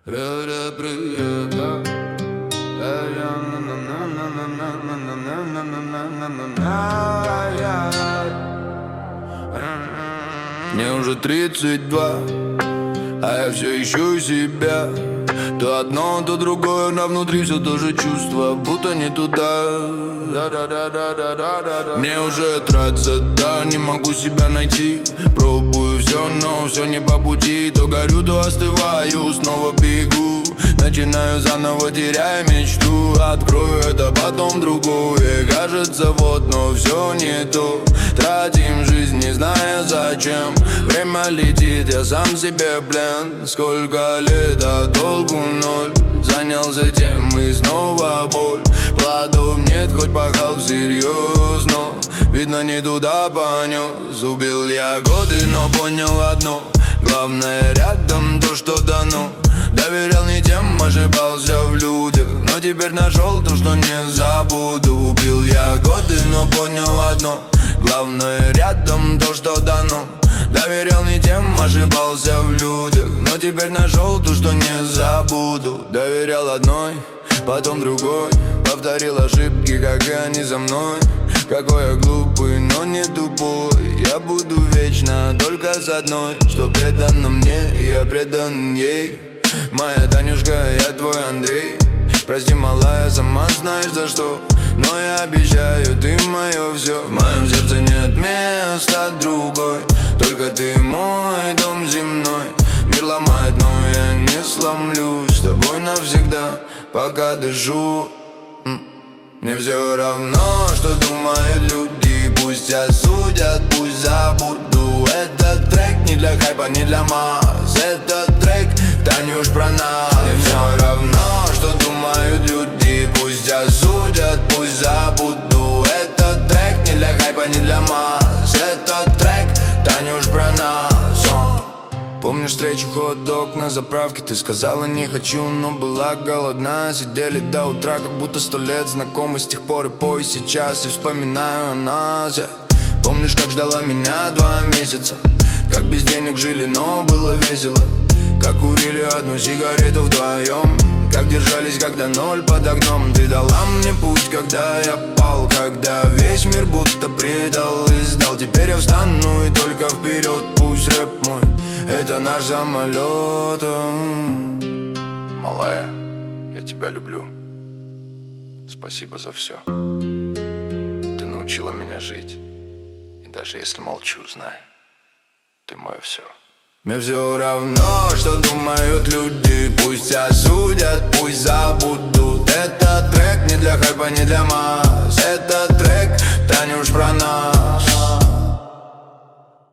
Мне уже 32, а я все ищу себя. То одно, то другое, но внутри все то же чувство, будто не туда. Мне уже траться, да, не могу себя найти. Пробую все, но все не по пути. То горю, то остываю, снова бегу. Начинаю заново, теряя мечту. Открою это, потом другое. Кажется, вот, но все не то. Тратим жизнь, не зная зачем. Время летит, я сам себе плен. Сколько лет, а толку ноль. Занялся тем и снова боль. Плодов нет, хоть пахал всерьез, но видно, не туда понес. Убил я годы, но понял одно: главное рядом то, что дано. Доверял не тем, ошибался в людях, но теперь нашел то, что не забуду. Убил я годы, но понял одно: главное рядом то, что дано. Доверял не тем, ошибался в людях, но теперь нашел то, что не забуду. Доверял одной, потом другой. Повторил ошибки, как и они за мной. Какой я глупый, но не тупой. Я буду вечно только с одной, что предана мне, и я предан ей. Моя Танюшка, я твой Андрей. Прости, малая, сама знаешь за что, но я обещаю, ты мое все. В моем сердце нет места другой, только ты мой дом земной. Мир ломает, но я не сломлюсь. С тобой навсегда, пока дышу. Мне все равно, что думают люди. Пусть осудят, пусть забуду. Этот трек не для хайпа, не для масс. Этот трек, Танюш, про нас. Мне все равно, что думают люди. Пусть осудят, пусть забуду. Этот трек не для хайпа, не для масс. Этот трек, Танюш, про нас. Помнишь встречу, хот-дог на заправке? Ты сказала не хочу, но была голодна. Сидели до утра, как будто 100 лет знакомы. С тех пор и по и сейчас, и вспоминаю о нас. Помнишь, как ждала меня 2 месяца? Как без денег жили, но было весело. Как курили одну сигарету вдвоем. Как держались, когда ноль под окном. Ты дала мне путь, когда я пал. Когда весь мир будто предал и сдал. Теперь я встану и только вперед. Пусть рэп мой — это наш самолет. Малая, я тебя люблю. Спасибо за все. Ты научила меня жить. И даже если молчу, знай, ты мое все. Мне все равно, что думают люди. Пусть осудят, пусть забудут. Этот трек не для хайпа, не для масс. Этот трек, Танюш, про нас.